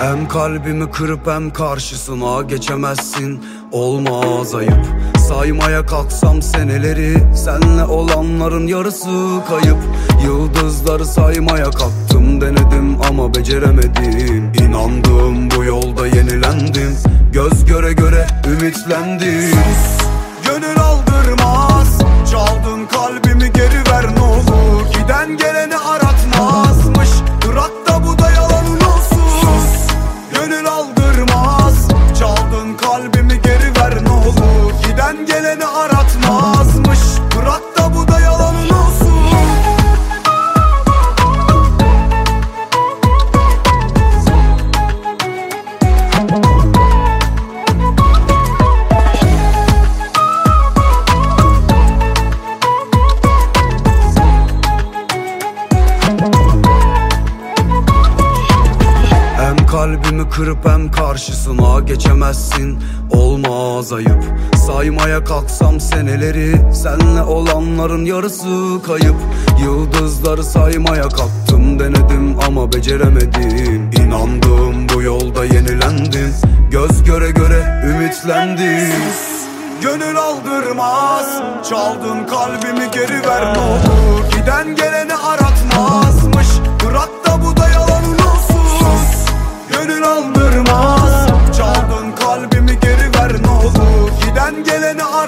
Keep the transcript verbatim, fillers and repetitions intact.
Hem kalbimi kırıp hem karşısına geçemezsin. Olmaz ayıp. Saymaya kalksam seneleri, senle olanların yarısı kayıp. Yıldızları saymaya kalktım, denedim ama beceremedim. İnandım bu yolda yenilendim, göz göre göre ümitlendim. Sus, gönül aldırmaz, çaldın kalbimi geri ver ne olur. Giden geleni aratmazmış, bırak da bu da yalanın olsun. Sus, gönül aldırmaz, çaldın kalbimi geri ver ne olur. Giden geleni aratmazmış, bırak da bu da yalanın olsun. Kalbimi kırıp hem karşısına geçemezsin. Olmaz ayıp. Saymaya kalksam seneleri, senle olanların yarısı kayıp. Yıldızları saymaya kalktım, denedim ama beceremedim. İnandım bu yolda yenilendim, göz göre göre ümitlendim. Gönül aldırmaz, çaldın kalbimi geri ver ne olur. Giden geleni aratmazmış, bırak da bu da yalanın olsun. Gönül aldırmaz, çaldın kalbimi geri ver ne olur. Giden geleni aratmaz.